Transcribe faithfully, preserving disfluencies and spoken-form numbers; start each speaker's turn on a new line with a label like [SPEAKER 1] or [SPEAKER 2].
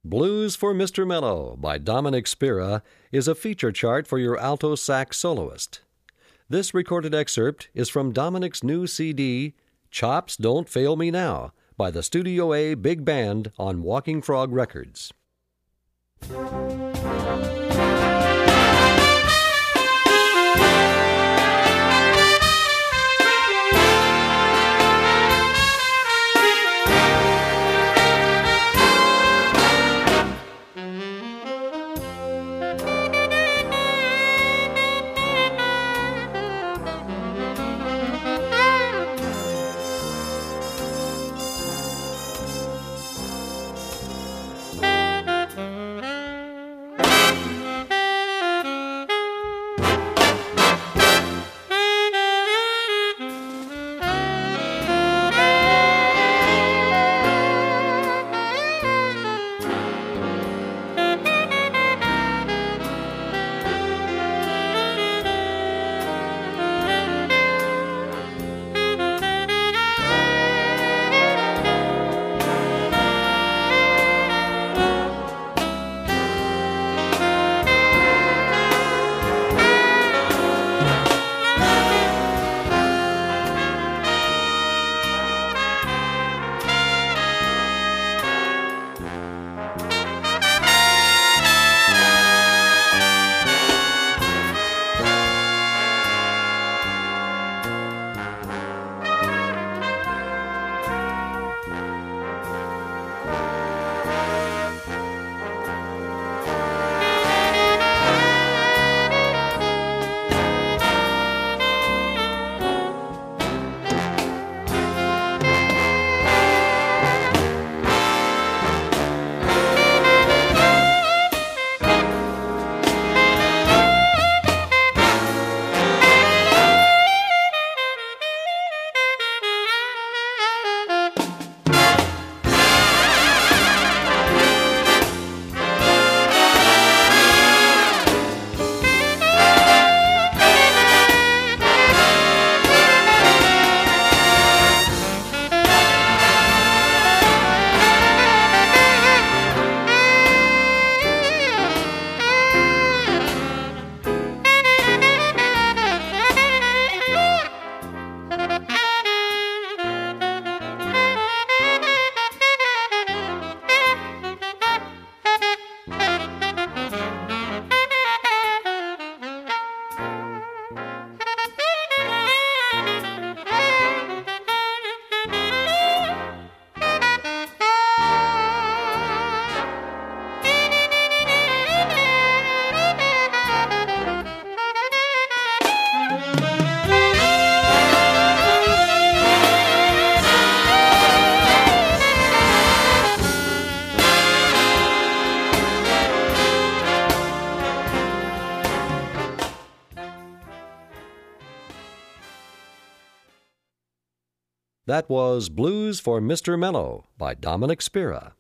[SPEAKER 1] Blues for Mister Mellow by Dominic Spira is a feature chart for your alto sax soloist. This recorded excerpt is from Dominic's new C D, Chops Don't Fail Me Now, by the Studio A Big Band on Walking Frog Records. That was Blues for Mister Mellow by Dominic Spira.